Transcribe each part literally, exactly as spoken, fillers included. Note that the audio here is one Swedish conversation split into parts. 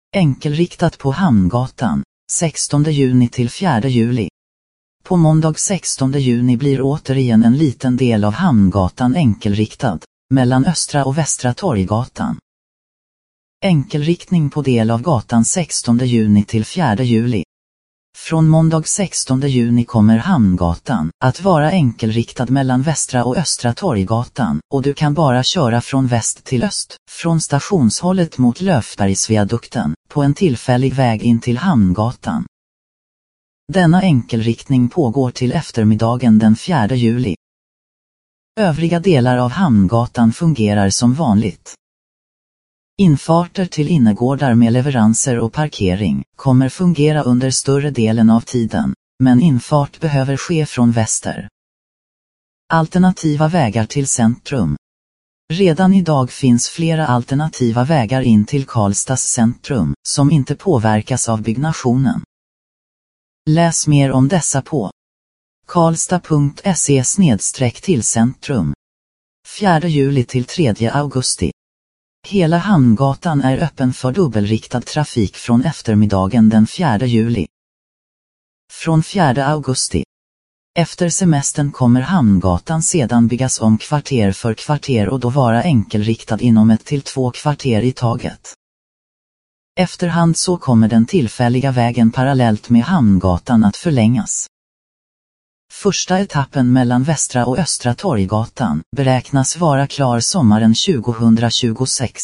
Enkelriktat på Hamngatan, sextonde juni till fjärde juli. På måndag sextonde juni blir återigen en liten del av Hamngatan enkelriktad, mellan Östra och Västra Torggatan. Enkelriktning på del av gatan sextonde juni till fjärde juli. Från måndag sextonde juni kommer Hamngatan att vara enkelriktad mellan Västra och Östra Torggatan, och du kan bara köra från väst till öst, från stationshållet mot Löfbergsviadukten, på en tillfällig väg in till Hamngatan. Denna enkelriktning pågår till eftermiddagen den fjärde juli. Övriga delar av Hamngatan fungerar som vanligt. Infarter till innergårdar med leveranser och parkering kommer fungera under större delen av tiden, men infart behöver ske från väster. Alternativa vägar till centrum. Redan idag finns flera alternativa vägar in till Karlstads centrum, som inte påverkas av byggnationen. Läs mer om dessa på karlstad punkt se snedstreck till centrum. fjärde juli till tredje augusti. Hela Hamngatan är öppen för dubbelriktad trafik från eftermiddagen den fjärde juli. Från fjärde augusti. Efter semestern kommer Hamngatan sedan byggas om kvarter för kvarter och då vara enkelriktad inom ett till två kvarter i taget. Efterhand så kommer den tillfälliga vägen parallellt med Hamngatan att förlängas. Första etappen mellan Västra och Östra Torggatan beräknas vara klar sommaren tjugohundratjugosex.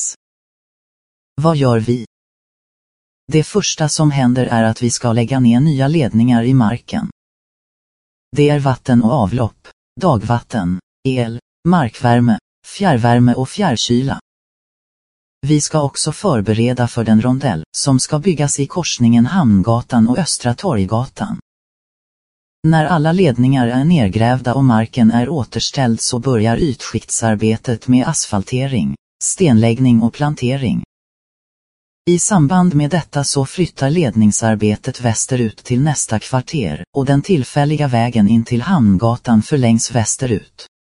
Vad gör vi? Det första som händer är att vi ska lägga ner nya ledningar i marken. Det är vatten och avlopp, dagvatten, el, markvärme, fjärrvärme och fjärrkyla. Vi ska också förbereda för den rondell som ska byggas i korsningen Hamngatan och Östra Torggatan. När alla ledningar är nedgrävda och marken är återställd så börjar ytskiktsarbetet med asfaltering, stenläggning och plantering. I samband med detta så flyttar ledningsarbetet västerut till nästa kvarter och den tillfälliga vägen in till Hamngatan förlängs västerut.